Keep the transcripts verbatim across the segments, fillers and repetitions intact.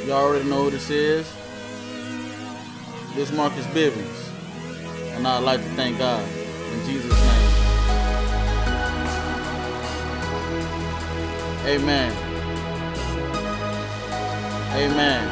You already know who this is. This is Marcus Bivens. And I'd like to thank God. In Jesus' name. Amen. Amen.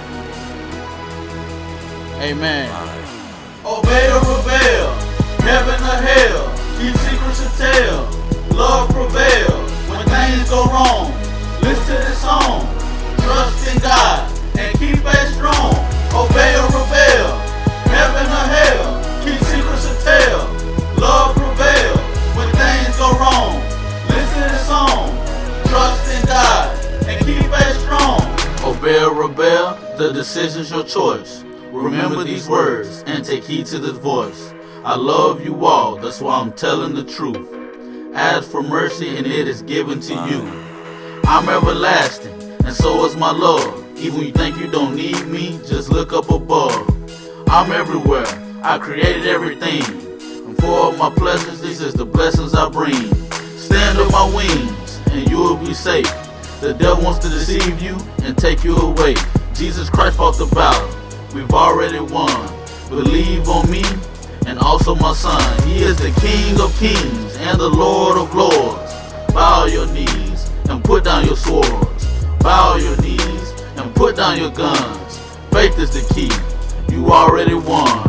Amen. Obey or rebel, heaven or hell, keep secrets to tell, love prevail. When things go wrong, listen to this song, trust in God and keep it strong. Obey or rebel, heaven or hell, keep secrets to tell, love prevail. When things go wrong, listen to this song, trust in God and keep it strong. Obey or rebel, the decision's your choice. Remember these words and take heed to this voice. I love you all, that's why I'm telling the truth. Ask for mercy and it is given to you. I'm everlasting and so is my love. Even when you think you don't need me, just look up above. I'm everywhere, I created everything. And for all my pleasures, these is the blessings I bring. Stand on my wings and you will be safe. The devil wants to deceive you and take you away. Jesus Christ fought the battle. We've already won. Believe on me and also my son. He is the King of kings and the Lord of lords. Bow your knees and put down your swords. Bow your knees and put down your guns. Faith is the key. You already won.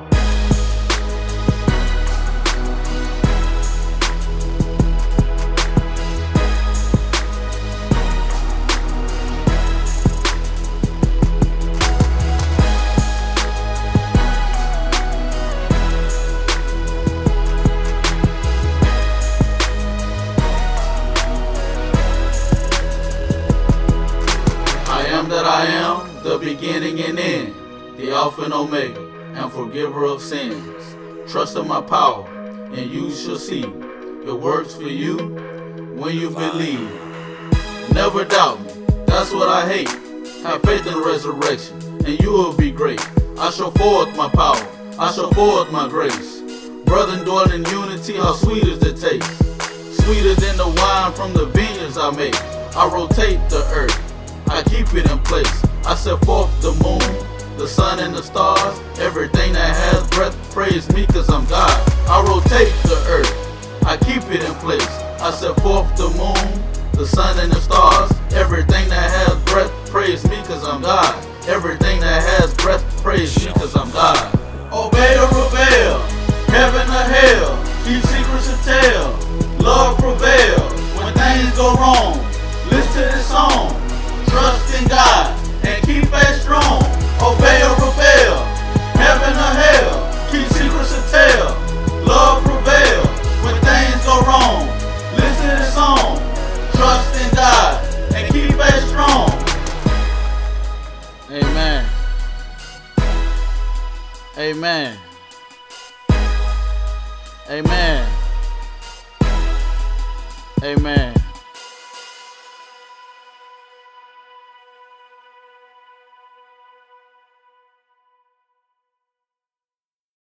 That I am, the beginning and end, the Alpha and Omega, and forgiver of sins. Trust in my power, and you shall see it works for you when you believe. Never doubt me, that's what I hate. Have faith in the resurrection, and you will be great. I shall forth my power, I shall forth my grace. Brethren dwell in unity, how sweet is the taste. Sweeter than the wine from the vineyards I make. I rotate the earth, I keep it in place. I set forth the moon, the sun and the stars. Everything that has breath, praise me cause I'm God. I rotate the earth, I keep it in place. I set forth the moon, the sun and the stars. Everything that has breath, praise me cause I'm God. Everything that has breath, praise me cause I'm God. Obey or rebel, heaven or hell, keep secrets to tell, love prevail. When things go wrong, listen to this song, trust in God and keep it strong. Obey or rebel, heaven or hell, keep secrets to tell, love prevail. When things go wrong, listen to this song, trust in God and keep it strong. Amen. Amen. Amen. Amen.